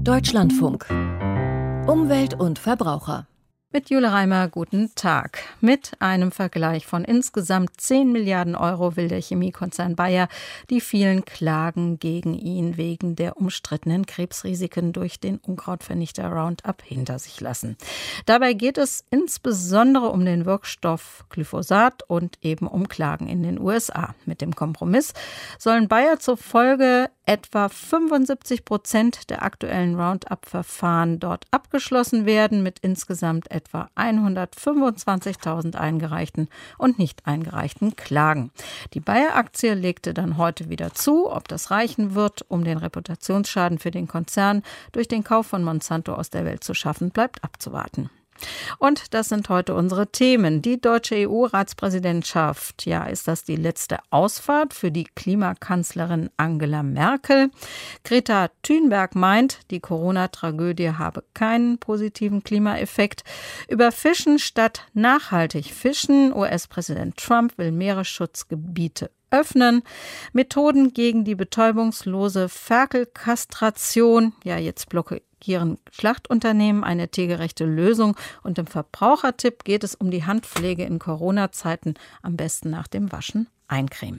Deutschlandfunk. Umwelt und Verbraucher. Mit Jule Reimer, guten Tag. Mit einem Vergleich von insgesamt 10 Milliarden Euro will der Chemiekonzern Bayer die vielen Klagen gegen ihn wegen der umstrittenen Krebsrisiken durch den Unkrautvernichter Roundup hinter sich lassen. Dabei geht es insbesondere um den Wirkstoff Glyphosat und eben um Klagen in den USA. Mit dem Kompromiss sollen Bayer zufolge etwa 75% der aktuellen Roundup-Verfahren dort abgeschlossen werden, mit insgesamt etwa 125.000 eingereichten und nicht eingereichten Klagen. Die Bayer-Aktie legte dann heute wieder zu. Ob das reichen wird, um den Reputationsschaden für den Konzern durch den Kauf von Monsanto aus der Welt zu schaffen, bleibt abzuwarten. Und das sind heute unsere Themen. Die deutsche EU-Ratspräsidentschaft. Ja, ist das die letzte Ausfahrt für die Klimakanzlerin Angela Merkel? Greta Thunberg meint, die Corona-Tragödie habe keinen positiven Klimaeffekt. Über Fischen statt nachhaltig fischen. US-Präsident Trump will Meeresschutzgebiete öffnen. Methoden gegen die betäubungslose Ferkelkastration. Ja, jetzt blockieren Schlachtunternehmen eine tiergerechte Lösung. Und im Verbrauchertipp geht es um die Handpflege in Corona-Zeiten. Am besten nach dem Waschen eincremen.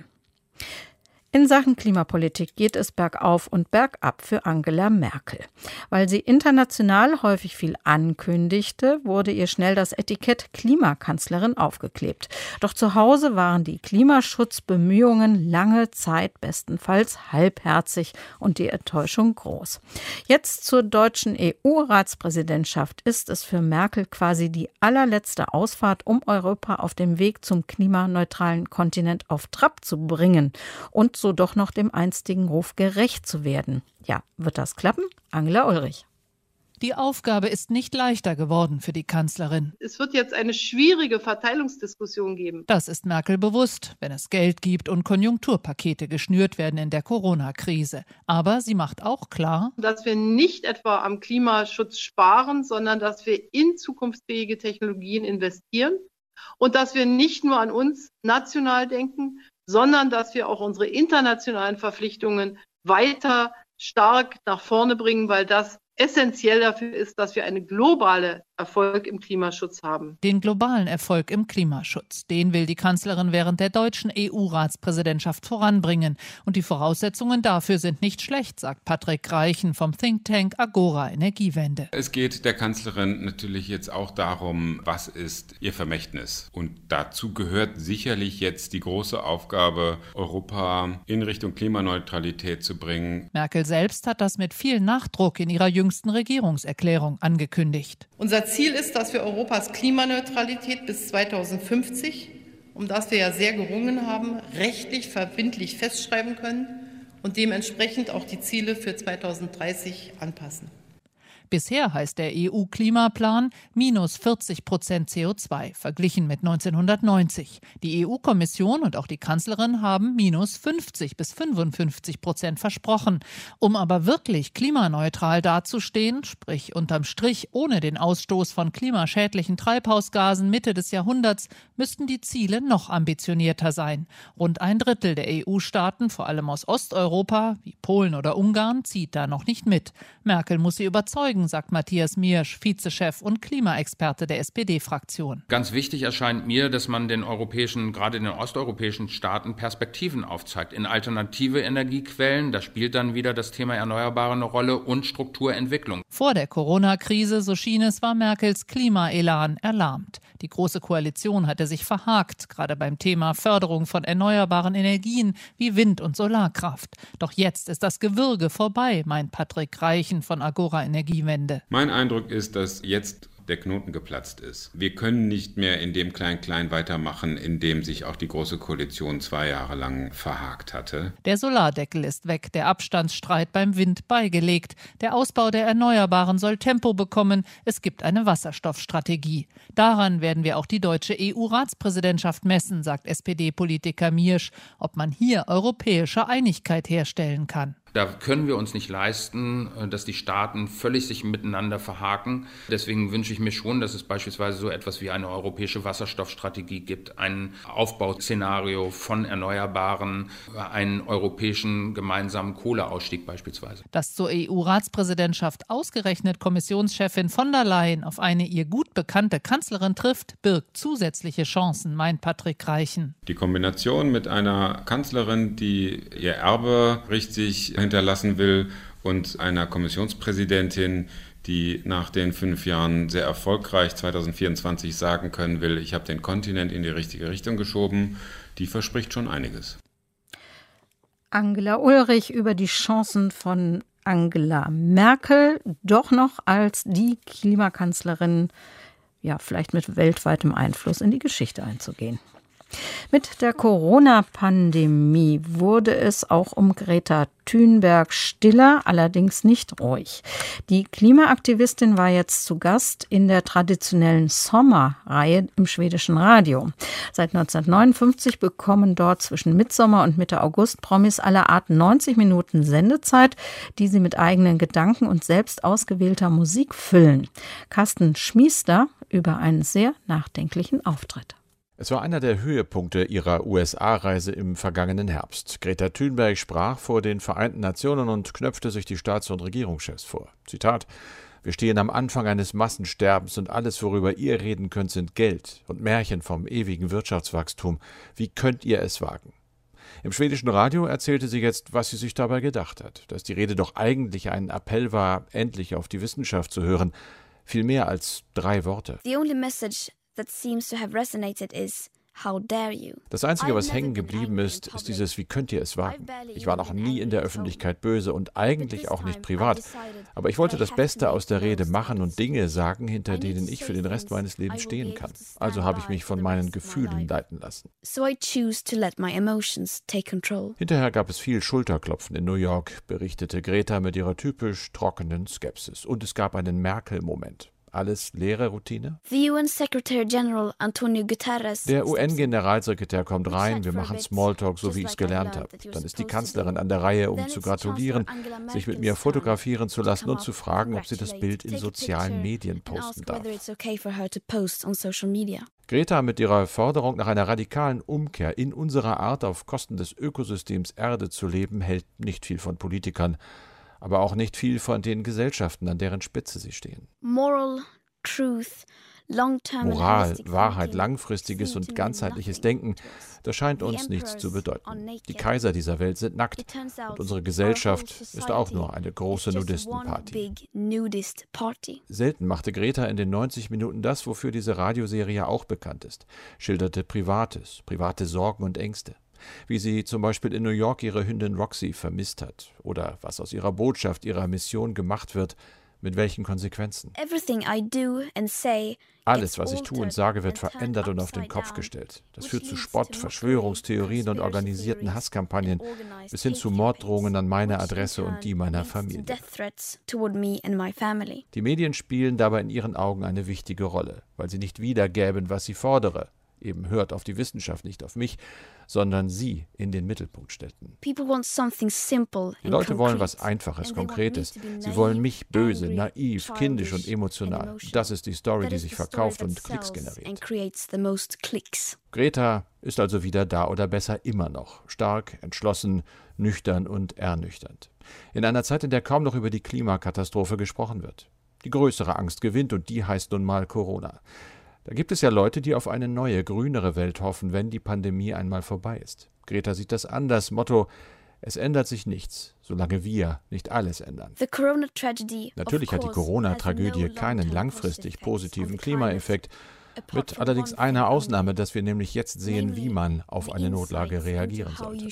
In Sachen Klimapolitik geht es bergauf und bergab für Angela Merkel. Weil sie international häufig viel ankündigte, wurde ihr schnell das Etikett Klimakanzlerin aufgeklebt. Doch zu Hause waren die Klimaschutzbemühungen lange Zeit bestenfalls halbherzig und die Enttäuschung groß. Jetzt zur deutschen EU-Ratspräsidentschaft ist es für Merkel quasi die allerletzte Ausfahrt, um Europa auf dem Weg zum klimaneutralen Kontinent auf Trab zu bringen und so doch noch dem einstigen Ruf gerecht zu werden. Ja, wird das klappen? Angela Ulrich. Die Aufgabe ist nicht leichter geworden für die Kanzlerin. Es wird jetzt eine schwierige Verteilungsdiskussion geben. Das ist Merkel bewusst, wenn es Geld gibt und Konjunkturpakete geschnürt werden in der Corona-Krise. Aber sie macht auch klar, dass wir nicht etwa am Klimaschutz sparen, sondern dass wir in zukunftsfähige Technologien investieren und dass wir nicht nur an uns national denken, sondern dass wir auch unsere internationalen Verpflichtungen weiter stark nach vorne bringen, weil das essentiell dafür ist, dass wir einen globalen Erfolg im Klimaschutz haben. Den globalen Erfolg im Klimaschutz, den will die Kanzlerin während der deutschen EU-Ratspräsidentschaft voranbringen. Und die Voraussetzungen dafür sind nicht schlecht, sagt Patrick Reichen vom Think Tank Agora Energiewende. Es geht der Kanzlerin natürlich jetzt auch darum, was ist ihr Vermächtnis. Und dazu gehört sicherlich jetzt die große Aufgabe, Europa in Richtung Klimaneutralität zu bringen. Merkel selbst hat das mit viel Nachdruck in ihrer jüngsten Regierungserklärung angekündigt. Unser Ziel ist, dass wir Europas Klimaneutralität bis 2050, um das wir ja sehr gerungen haben, rechtlich verbindlich festschreiben können und dementsprechend auch die Ziele für 2030 anpassen. Bisher heißt der EU-Klimaplan minus 40% CO2, verglichen mit 1990. Die EU-Kommission und auch die Kanzlerin haben minus 50 bis 55% versprochen. Um aber wirklich klimaneutral dazustehen, sprich unterm Strich ohne den Ausstoß von klimaschädlichen Treibhausgasen Mitte des Jahrhunderts, müssten die Ziele noch ambitionierter sein. Rund ein Drittel der EU-Staaten, vor allem aus Osteuropa, wie Polen oder Ungarn, zieht da noch nicht mit. Merkel muss sie überzeugen, sagt Matthias Miersch, Vizechef und Klimaexperte der SPD-Fraktion. Ganz wichtig erscheint mir, dass man gerade den osteuropäischen Staaten Perspektiven aufzeigt in alternative Energiequellen. Da spielt dann wieder das Thema Erneuerbare eine Rolle und Strukturentwicklung. Vor der Corona-Krise, so schien es, war Merkels Klimaelan erlahmt. Die Große Koalition hatte sich verhakt, gerade beim Thema Förderung von erneuerbaren Energien wie Wind- und Solarkraft. Doch jetzt ist das Gewürge vorbei, meint Patrick Reichen von Agora Energiewende. Mein Eindruck ist, dass jetzt der Knoten geplatzt ist. Wir können nicht mehr in dem Klein-Klein weitermachen, in dem sich auch die Große Koalition 2 Jahre lang verhakt hatte. Der Solardeckel ist weg, der Abstandsstreit beim Wind beigelegt. Der Ausbau der Erneuerbaren soll Tempo bekommen. Es gibt eine Wasserstoffstrategie. Daran werden wir auch die deutsche EU-Ratspräsidentschaft messen, sagt SPD-Politiker Miersch, ob man hier europäische Einigkeit herstellen kann. Da können wir uns nicht leisten, dass die Staaten völlig sich miteinander verhaken. Deswegen wünsche ich mir schon, dass es beispielsweise so etwas wie eine europäische Wasserstoffstrategie gibt, ein Aufbauszenario von Erneuerbaren, einen europäischen gemeinsamen Kohleausstieg beispielsweise. Dass zur EU-Ratspräsidentschaft ausgerechnet Kommissionschefin von der Leyen auf eine ihr gut bekannte Kanzlerin trifft, birgt zusätzliche Chancen, meint Patrick Reichen. Die Kombination mit einer Kanzlerin, die ihr Erbe richtig hinterlassen will, und einer Kommissionspräsidentin, die nach den 5 Jahren sehr erfolgreich 2024 sagen können will, ich habe den Kontinent in die richtige Richtung geschoben, die verspricht schon einiges. Angela Ulrich über die Chancen von Angela Merkel, doch noch als die Klimakanzlerin, ja, vielleicht mit weltweitem Einfluss in die Geschichte einzugehen. Mit der Corona-Pandemie wurde es auch um Greta Thunberg stiller, allerdings nicht ruhig. Die Klimaaktivistin war jetzt zu Gast in der traditionellen Sommerreihe im schwedischen Radio. Seit 1959 bekommen dort zwischen Mitsommer und Mitte August Promis aller Art 90 Minuten Sendezeit, die sie mit eigenen Gedanken und selbst ausgewählter Musik füllen. Carsten Schmiester über einen sehr nachdenklichen Auftritt. Es war einer der Höhepunkte ihrer USA-Reise im vergangenen Herbst. Greta Thunberg sprach vor den Vereinten Nationen und knöpfte sich die Staats- und Regierungschefs vor. Zitat: Wir stehen am Anfang eines Massensterbens und alles, worüber ihr reden könnt, sind Geld und Märchen vom ewigen Wirtschaftswachstum. Wie könnt ihr es wagen? Im schwedischen Radio erzählte sie jetzt, was sie sich dabei gedacht hat. Dass die Rede doch eigentlich ein Appell war, endlich auf die Wissenschaft zu hören. Viel mehr als 3 Worte. The only message that seems to have resonated is how dare you. Das Einzige, was hängen geblieben ist, ist dieses Wie könnt ihr es wagen? Ich war noch nie in der Öffentlichkeit böse und eigentlich auch nicht privat. Aber ich wollte das Beste aus der Rede machen und Dinge sagen, hinter denen ich für den Rest meines Lebens stehen kann. Also habe ich mich von meinen Gefühlen leiten lassen. So I choose to let my emotions take control. Hinterher gab es viel Schulterklopfen in New York, berichtete Greta mit ihrer typisch trockenen Skepsis. Und es gab einen Merkel-Moment. Alles leere Routine? The UN Secretary General Antonio Guterres. Der UN-Generalsekretär kommt rein, wir machen Smalltalk, so wie ich es gelernt habe. Dann ist die Kanzlerin an der Reihe, um zu gratulieren, sich mit mir fotografieren zu lassen und zu fragen, ob sie das Bild in sozialen Medien posten darf. Greta mit ihrer Forderung nach einer radikalen Umkehr in unserer Art, auf Kosten des Ökosystems Erde zu leben, hält nicht viel von Politikern. Aber auch nicht viel von den Gesellschaften, an deren Spitze sie stehen. Moral, Wahrheit, langfristiges und ganzheitliches Denken, das scheint uns nichts zu bedeuten. Die Kaiser dieser Welt sind nackt und unsere Gesellschaft ist auch nur eine große Nudistenparty. Selten machte Greta in den 90 Minuten das, wofür diese Radioserie auch bekannt ist, schilderte private Sorgen und Ängste. Wie sie zum Beispiel in New York ihre Hündin Roxy vermisst hat oder was aus ihrer Botschaft, ihrer Mission gemacht wird, mit welchen Konsequenzen. Alles, was ich tue und sage, wird verändert und auf den Kopf gestellt. Das führt zu Spott, Verschwörungstheorien und organisierten Hasskampagnen bis hin zu Morddrohungen an meine Adresse und die meiner Familie. Die Medien spielen dabei in ihren Augen eine wichtige Rolle, weil sie nicht wiedergäben, was sie fordere. Eben hört auf die Wissenschaft, nicht auf mich, sondern sie in den Mittelpunkt stellten. Die Leute wollen was Einfaches, Konkretes. Sie wollen mich böse, naiv, kindisch und emotional. Das ist die Story, die sich verkauft und Klicks generiert. Greta ist also wieder da oder besser immer noch. Stark, entschlossen, nüchtern und ernüchternd. In einer Zeit, in der kaum noch über die Klimakatastrophe gesprochen wird. Die größere Angst gewinnt und die heißt nun mal Corona. Da gibt es ja Leute, die auf eine neue, grünere Welt hoffen, wenn die Pandemie einmal vorbei ist. Greta sieht das anders. Motto: Es ändert sich nichts, solange wir nicht alles ändern. Natürlich hat die Corona-Tragödie keinen langfristig positiven Klimaeffekt, mit allerdings einer Ausnahme, dass wir nämlich jetzt sehen, wie man auf eine Notlage reagieren sollte.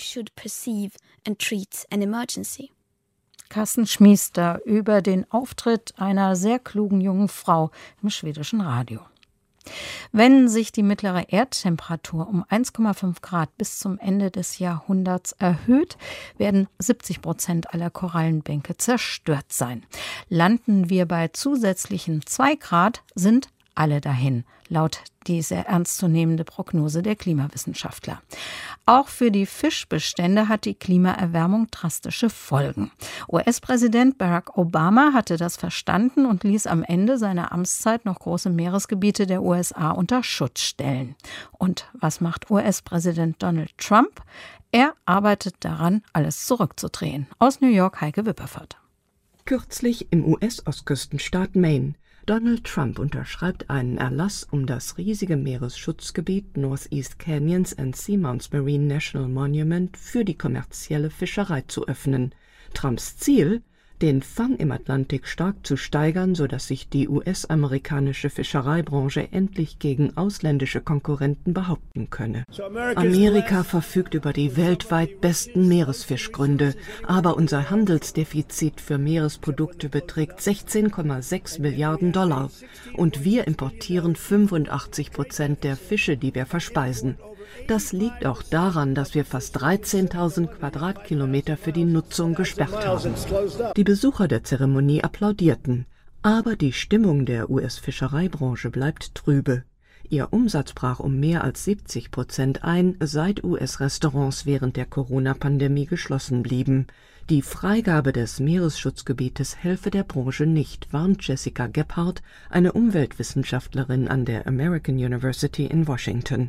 Carsten Schmiester über den Auftritt einer sehr klugen jungen Frau im schwedischen Radio. Wenn sich die mittlere Erdtemperatur um 1,5 Grad bis zum Ende des Jahrhunderts erhöht, werden 70% aller Korallenbänke zerstört sein. Landen wir bei zusätzlichen 2 Grad, sind alle dahin, laut dieser ernstzunehmende Prognose der Klimawissenschaftler. Auch für die Fischbestände hat die Klimaerwärmung drastische Folgen. US-Präsident Barack Obama hatte das verstanden und ließ am Ende seiner Amtszeit noch große Meeresgebiete der USA unter Schutz stellen. Und was macht US-Präsident Donald Trump? Er arbeitet daran, alles zurückzudrehen. Aus New York, Heike Wipperfurt. Kürzlich im US-Ostküstenstaat Maine. Donald Trump unterschreibt einen Erlass, um das riesige Meeresschutzgebiet Northeast Canyons and Seamounts Marine National Monument für die kommerzielle Fischerei zu öffnen. Trumps Ziel? Den Fang im Atlantik stark zu steigern, sodass sich die US-amerikanische Fischereibranche endlich gegen ausländische Konkurrenten behaupten könne. Amerika verfügt über die weltweit besten Meeresfischgründe, aber unser Handelsdefizit für Meeresprodukte beträgt 16,6 Milliarden $, und wir importieren 85% der Fische, die wir verspeisen. Das liegt auch daran, dass wir fast 13.000 Quadratkilometer für die Nutzung gesperrt haben. Die Besucher der Zeremonie applaudierten, aber die Stimmung der US-Fischereibranche bleibt trübe. Ihr Umsatz brach um mehr als 70% ein, seit US-Restaurants während der Corona-Pandemie geschlossen blieben. Die Freigabe des Meeresschutzgebietes helfe der Branche nicht, warnt Jessica Gebhardt, eine Umweltwissenschaftlerin an der American University in Washington.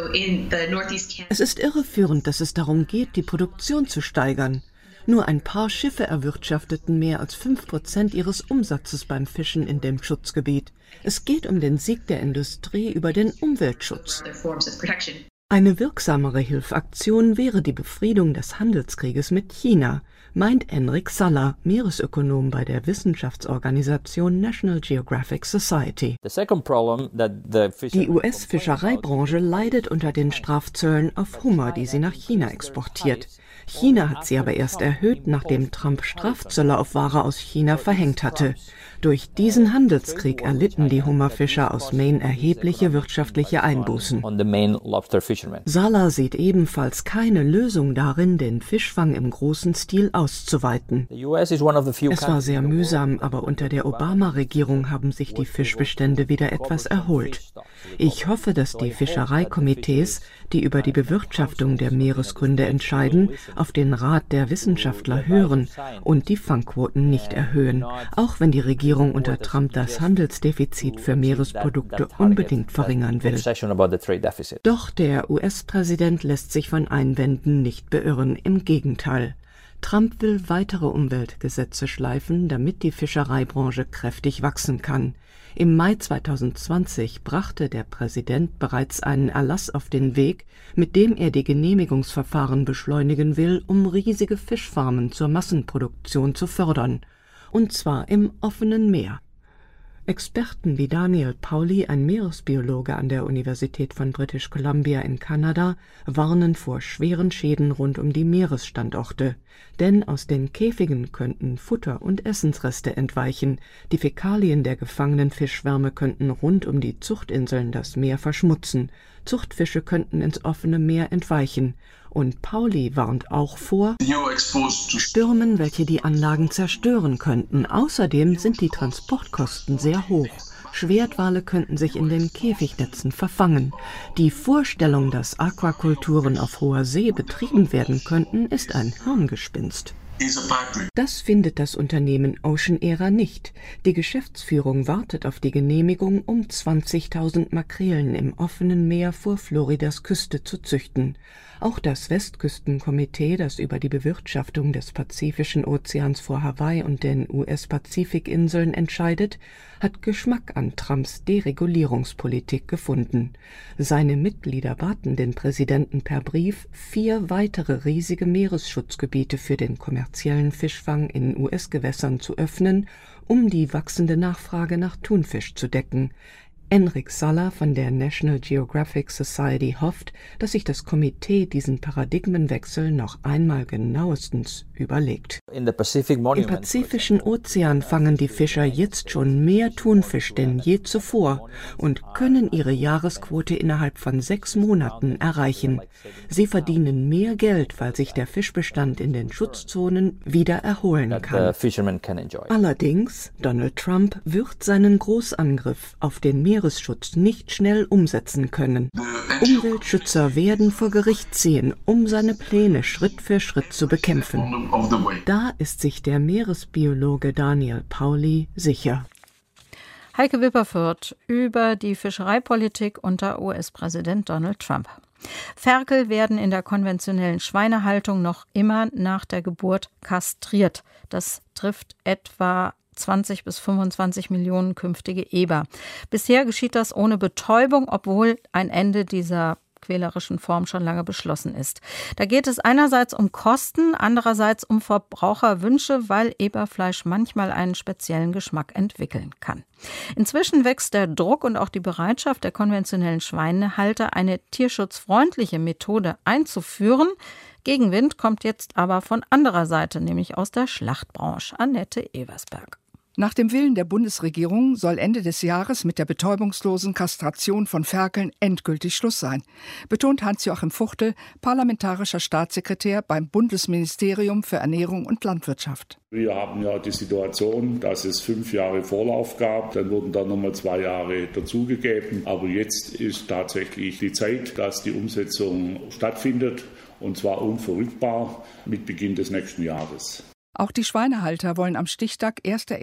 Es ist irreführend, dass es darum geht, die Produktion zu steigern. Nur ein paar Schiffe erwirtschafteten mehr als 5% ihres Umsatzes beim Fischen in dem Schutzgebiet. Es geht um den Sieg der Industrie über den Umweltschutz. Eine wirksamere Hilfaktion wäre die Befriedung des Handelskrieges mit China, meint Enrik Salla, Meeresökonom bei der Wissenschaftsorganisation National Geographic Society. Die US-Fischereibranche leidet unter den Strafzöllen auf Hummer, die sie nach China exportiert. China hat sie aber erst erhöht, nachdem Trump Strafzölle auf Ware aus China verhängt hatte. Durch diesen Handelskrieg erlitten die Hummerfischer aus Maine erhebliche wirtschaftliche Einbußen. Sala sieht ebenfalls keine Lösung darin, den Fischfang im großen Stil auszuweiten. Es war sehr mühsam, aber unter der Obama-Regierung haben sich die Fischbestände wieder etwas erholt. Ich hoffe, dass die Fischereikomitees, die über die Bewirtschaftung der Meeresgründe entscheiden, auf den Rat der Wissenschaftler hören und die Fangquoten nicht erhöhen, auch wenn die Regierung unter Trump das Handelsdefizit für Meeresprodukte unbedingt verringern will. Doch der US-Präsident lässt sich von Einwänden nicht beirren, im Gegenteil. Trump will weitere Umweltgesetze schleifen, damit die Fischereibranche kräftig wachsen kann. Im Mai 2020 brachte der Präsident bereits einen Erlass auf den Weg, mit dem er die Genehmigungsverfahren beschleunigen will, um riesige Fischfarmen zur Massenproduktion zu fördern. Und zwar im offenen Meer. Experten wie Daniel Pauly, ein Meeresbiologe an der Universität von British Columbia in Kanada, warnen vor schweren Schäden rund um die Meeresstandorte. Denn aus den Käfigen könnten Futter und Essensreste entweichen, die Fäkalien der gefangenen Fischschwärme könnten rund um die Zuchtinseln das Meer verschmutzen, Zuchtfische könnten ins offene Meer entweichen. Und Pauly warnt auch vor Stürmen, welche die Anlagen zerstören könnten. Außerdem sind die Transportkosten sehr hoch. Schwertwale könnten sich in den Käfignetzen verfangen. Die Vorstellung, dass Aquakulturen auf hoher See betrieben werden könnten, ist ein Hirngespinst. Das findet das Unternehmen Oceanaera nicht. Die Geschäftsführung wartet auf die Genehmigung, um 20.000 Makrelen im offenen Meer vor Floridas Küste zu züchten. Auch das Westküstenkomitee, das über die Bewirtschaftung des Pazifischen Ozeans vor Hawaii und den US-Pazifikinseln entscheidet, hat Geschmack an Trumps Deregulierungspolitik gefunden. Seine Mitglieder baten den Präsidenten per Brief, 4 weitere riesige Meeresschutzgebiete für den kommerziellen Fischfang in US-Gewässern zu öffnen, um die wachsende Nachfrage nach Thunfisch zu decken. Enrik Salla von der National Geographic Society hofft, dass sich das Komitee diesen Paradigmenwechsel noch einmal genauestens überlegt. Im Pazifischen Ozean fangen die Fischer jetzt schon mehr Thunfisch denn je zuvor und können ihre Jahresquote innerhalb von 6 Monaten erreichen. Sie verdienen mehr Geld, weil sich der Fischbestand in den Schutzzonen wieder erholen kann. Allerdings, Donald Trump wird seinen Großangriff auf den Meeresschutz nicht schnell umsetzen können. Umweltschützer werden vor Gericht ziehen, um seine Pläne Schritt für Schritt zu bekämpfen. Da ist sich der Meeresbiologe Daniel Pauly sicher. Heike Wipperfürth über die Fischereipolitik unter US-Präsident Donald Trump. Ferkel werden in der konventionellen Schweinehaltung noch immer nach der Geburt kastriert. Das trifft etwa 20 bis 25 Millionen künftige Eber. Bisher geschieht das ohne Betäubung, obwohl ein Ende dieser quälerischen Form schon lange beschlossen ist. Da geht es einerseits um Kosten, andererseits um Verbraucherwünsche, weil Eberfleisch manchmal einen speziellen Geschmack entwickeln kann. Inzwischen wächst der Druck und auch die Bereitschaft der konventionellen Schweinehalter, eine tierschutzfreundliche Methode einzuführen. Gegenwind kommt jetzt aber von anderer Seite, nämlich aus der Schlachtbranche. Annette Eversberg. Nach dem Willen der Bundesregierung soll Ende des Jahres mit der betäubungslosen Kastration von Ferkeln endgültig Schluss sein, betont Hans-Joachim Fuchtel, parlamentarischer Staatssekretär beim Bundesministerium für Ernährung und Landwirtschaft. Wir haben ja die Situation, dass es 5 Jahre Vorlauf gab, dann wurden dann nochmal 2 Jahre dazugegeben. Aber jetzt ist tatsächlich die Zeit, dass die Umsetzung stattfindet, und zwar unverrückbar mit Beginn des nächsten Jahres. Auch die Schweinehalter wollen am Stichtag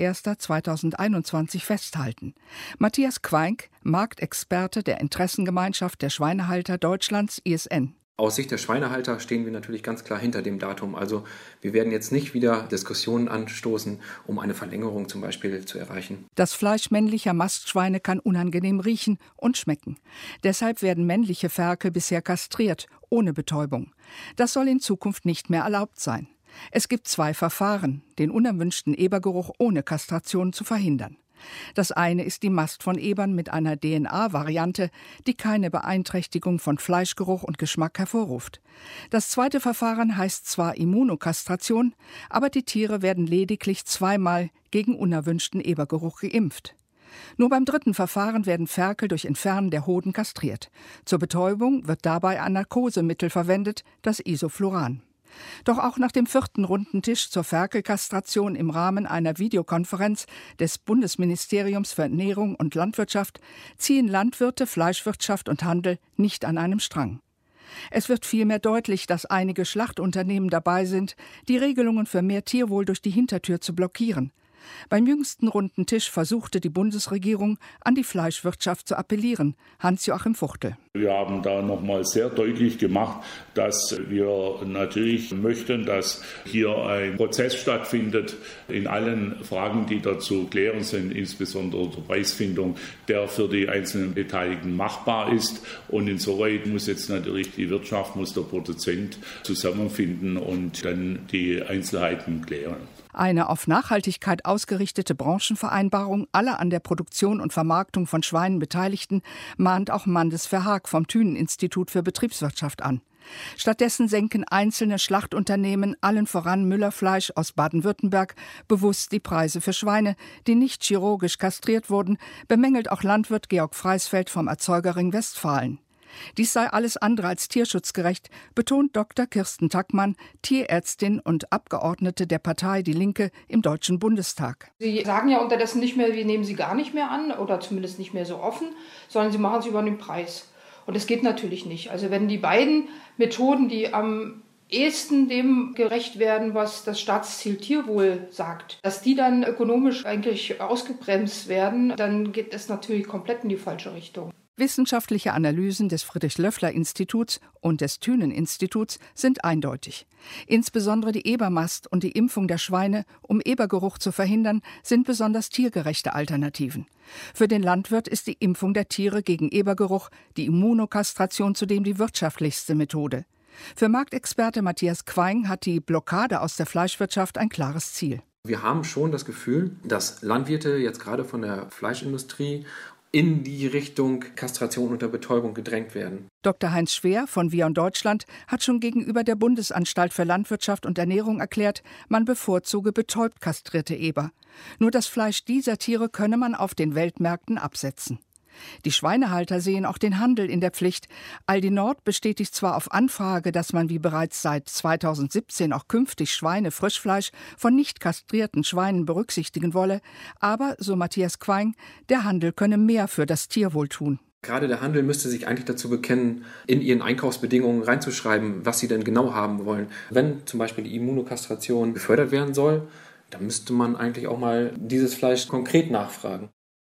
1.1.2021 festhalten. Matthias Queink, Marktexperte der Interessengemeinschaft der Schweinehalter Deutschlands, ISN. Aus Sicht der Schweinehalter stehen wir natürlich ganz klar hinter dem Datum. Also wir werden jetzt nicht wieder Diskussionen anstoßen, um eine Verlängerung zum Beispiel zu erreichen. Das Fleisch männlicher Mastschweine kann unangenehm riechen und schmecken. Deshalb werden männliche Ferkel bisher kastriert, ohne Betäubung. Das soll in Zukunft nicht mehr erlaubt sein. Es gibt 2 Verfahren, den unerwünschten Ebergeruch ohne Kastration zu verhindern. Das eine ist die Mast von Ebern mit einer DNA-Variante, die keine Beeinträchtigung von Fleischgeruch und Geschmack hervorruft. Das zweite Verfahren heißt zwar Immunokastration, aber die Tiere werden lediglich 2-mal gegen unerwünschten Ebergeruch geimpft. Nur beim dritten Verfahren werden Ferkel durch Entfernen der Hoden kastriert. Zur Betäubung wird dabei ein Narkosemittel verwendet, das Isofluran. Doch auch nach dem 4. Rundentisch zur Ferkelkastration im Rahmen einer Videokonferenz des Bundesministeriums für Ernährung und Landwirtschaft ziehen Landwirte, Fleischwirtschaft und Handel nicht an einem Strang. Es wird vielmehr deutlich, dass einige Schlachtunternehmen dabei sind, die Regelungen für mehr Tierwohl durch die Hintertür zu blockieren. Beim jüngsten runden Tisch versuchte die Bundesregierung, an die Fleischwirtschaft zu appellieren. Hans-Joachim Fuchtel. Wir haben da nochmal sehr deutlich gemacht, dass wir natürlich möchten, dass hier ein Prozess stattfindet in allen Fragen, die da zu klären sind, insbesondere zur Preisfindung, der für die einzelnen Beteiligten machbar ist. Und insoweit muss jetzt natürlich die Wirtschaft, muss der Produzent zusammenfinden und dann die Einzelheiten klären. Eine auf Nachhaltigkeit ausgerichtete Branchenvereinbarung aller an der Produktion und Vermarktung von Schweinen Beteiligten mahnt auch Mandes Verhaag vom Thünen-Institut für Betriebswirtschaft an. Stattdessen senken einzelne Schlachtunternehmen, allen voran Müller-Fleisch aus Baden-Württemberg, bewusst die Preise für Schweine, die nicht chirurgisch kastriert wurden, bemängelt auch Landwirt Georg Freisfeld vom Erzeugerring Westfalen. Dies sei alles andere als tierschutzgerecht, betont Dr. Kirsten Tackmann, Tierärztin und Abgeordnete der Partei Die Linke im Deutschen Bundestag. Sie sagen ja unterdessen nicht mehr, wir nehmen sie gar nicht mehr an oder zumindest nicht mehr so offen, sondern sie machen es über den Preis. Und das geht natürlich nicht. Also wenn die beiden Methoden, die am ehesten dem gerecht werden, was das Staatsziel Tierwohl sagt, dass die dann ökonomisch eigentlich ausgebremst werden, dann geht es natürlich komplett in die falsche Richtung. Wissenschaftliche Analysen des Friedrich-Löffler-Instituts und des Thünen-Instituts sind eindeutig. Insbesondere die Ebermast und die Impfung der Schweine, um Ebergeruch zu verhindern, sind besonders tiergerechte Alternativen. Für den Landwirt ist die Impfung der Tiere gegen Ebergeruch, die Immunokastration zudem die wirtschaftlichste Methode. Für Marktexperte Matthias Queing hat die Blockade aus der Fleischwirtschaft ein klares Ziel. Wir haben schon das Gefühl, dass Landwirte jetzt gerade von der Fleischindustrie in die Richtung Kastration unter Betäubung gedrängt werden. Dr. Heinz Schwer von Vion Deutschland hat schon gegenüber der Bundesanstalt für Landwirtschaft und Ernährung erklärt, man bevorzuge betäubt kastrierte Eber. Nur das Fleisch dieser Tiere könne man auf den Weltmärkten absetzen. Die Schweinehalter sehen auch den Handel in der Pflicht. Aldi Nord bestätigt zwar auf Anfrage, dass man wie bereits seit 2017 auch künftig Schweine-Frischfleisch von nicht kastrierten Schweinen berücksichtigen wolle, aber, so Matthias Queing, der Handel könne mehr für das Tierwohl tun. Gerade der Handel müsste sich eigentlich dazu bekennen, in ihren Einkaufsbedingungen reinzuschreiben, was sie denn genau haben wollen. Wenn zum Beispiel die Immunokastration gefördert werden soll, dann müsste man eigentlich auch mal dieses Fleisch konkret nachfragen.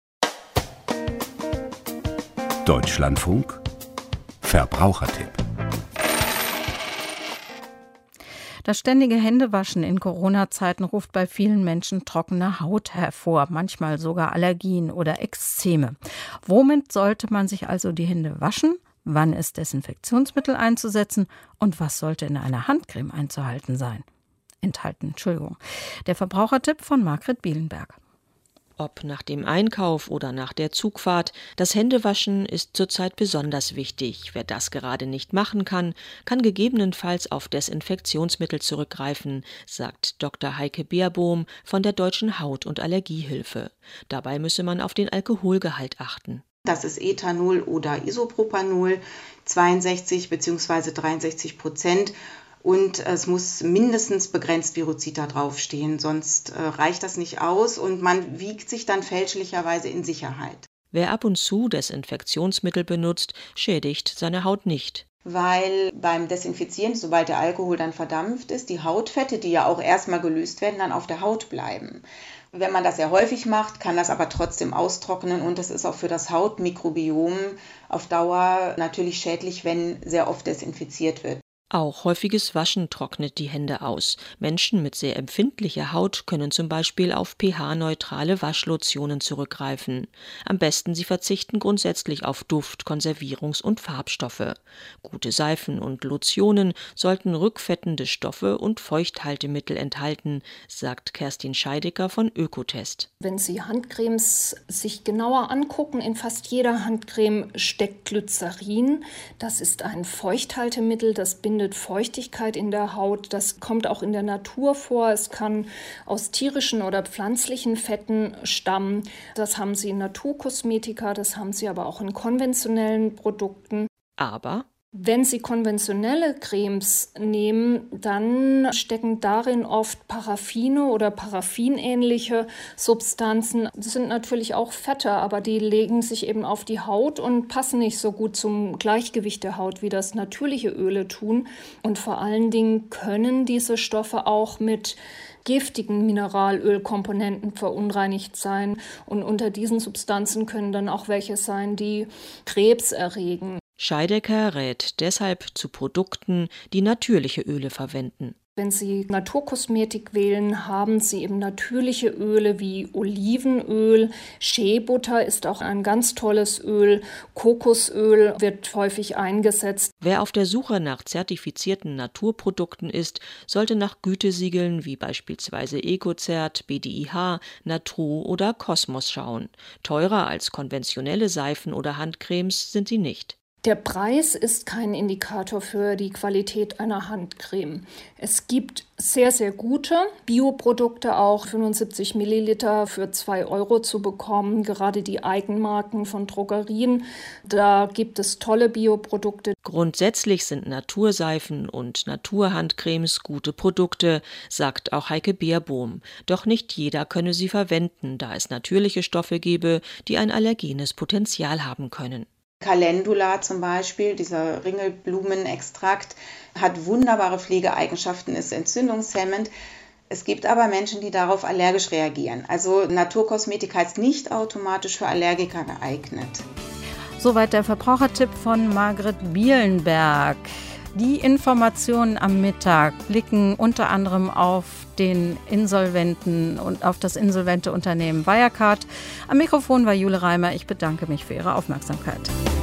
Deutschlandfunk Verbrauchertipp. Das ständige Händewaschen in Corona-Zeiten ruft bei vielen Menschen trockene Haut hervor, manchmal sogar Allergien oder Ekzeme. Womit sollte man sich also die Hände waschen? Wann ist Desinfektionsmittel einzusetzen? Und was sollte in einer Handcreme enthalten sein? Der Verbrauchertipp von Margret Bielenberg. Ob nach dem Einkauf oder nach der Zugfahrt, das Händewaschen ist zurzeit besonders wichtig. Wer das gerade nicht machen kann, kann gegebenenfalls auf Desinfektionsmittel zurückgreifen, sagt Dr. Heike Beerbohm von der Deutschen Haut- und Allergiehilfe. Dabei müsse man auf den Alkoholgehalt achten. Das ist Ethanol oder Isopropanol, 62 bzw. 63%. Und es muss mindestens begrenzt Virozid da draufstehen, sonst reicht das nicht aus und man wiegt sich dann fälschlicherweise in Sicherheit. Wer ab und zu Desinfektionsmittel benutzt, schädigt seine Haut nicht. Weil beim Desinfizieren, sobald der Alkohol dann verdampft ist, die Hautfette, die ja auch erstmal gelöst werden, dann auf der Haut bleiben. Wenn man das sehr häufig macht, kann das aber trotzdem austrocknen und es ist auch für das Hautmikrobiom auf Dauer natürlich schädlich, wenn sehr oft desinfiziert wird. Auch häufiges Waschen trocknet die Hände aus. Menschen mit sehr empfindlicher Haut können zum Beispiel auf pH-neutrale Waschlotionen zurückgreifen. Am besten sie verzichten grundsätzlich auf Duft-, Konservierungs- und Farbstoffe. Gute Seifen und Lotionen sollten rückfettende Stoffe und Feuchthaltemittel enthalten, sagt Kerstin Scheidecker von Ökotest. Wenn Sie Handcremes sich genauer angucken, in fast jeder Handcreme steckt Glycerin. Das ist ein Feuchthaltemittel, das bindet Feuchtigkeit in der Haut. Das kommt auch in der Natur vor. Es kann aus tierischen oder pflanzlichen Fetten stammen. Das haben Sie in Naturkosmetika, das haben Sie aber auch in konventionellen Produkten. Aber wenn Sie konventionelle Cremes nehmen, dann stecken darin oft Paraffine oder paraffinähnliche Substanzen. Das sind natürlich auch Fette, aber die legen sich eben auf die Haut und passen nicht so gut zum Gleichgewicht der Haut, wie das natürliche Öle tun. Und vor allen Dingen können diese Stoffe auch mit giftigen Mineralölkomponenten verunreinigt sein. Und unter diesen Substanzen können dann auch welche sein, die Krebs erregen. Scheidecker rät deshalb zu Produkten, die natürliche Öle verwenden. Wenn Sie Naturkosmetik wählen, haben Sie eben natürliche Öle wie Olivenöl. Shea-Butter ist auch ein ganz tolles Öl. Kokosöl wird häufig eingesetzt. Wer auf der Suche nach zertifizierten Naturprodukten ist, sollte nach Gütesiegeln wie beispielsweise Ecozert, BDIH, Natru oder Kosmos schauen. Teurer als konventionelle Seifen oder Handcremes sind sie nicht. Der Preis ist kein Indikator für die Qualität einer Handcreme. Es gibt sehr, sehr gute Bioprodukte, auch 75 Milliliter für 2 € zu bekommen. Gerade die Eigenmarken von Drogerien, da gibt es tolle Bioprodukte. Grundsätzlich sind Naturseifen und Naturhandcremes gute Produkte, sagt auch Heike Beerbohm. Doch nicht jeder könne sie verwenden, da es natürliche Stoffe gebe, die ein allergenes Potenzial haben können. Calendula zum Beispiel, dieser Ringelblumenextrakt, hat wunderbare Pflegeeigenschaften, ist entzündungshemmend. Es gibt aber Menschen, die darauf allergisch reagieren. Also Naturkosmetik heißt nicht automatisch für Allergiker geeignet. Soweit der Verbrauchertipp von Margret Bielenberg. Die Informationen am Mittag blicken unter anderem auf den Insolventen und auf das insolvente Unternehmen Wirecard. Am Mikrofon war Jule Reimer. Ich bedanke mich für Ihre Aufmerksamkeit.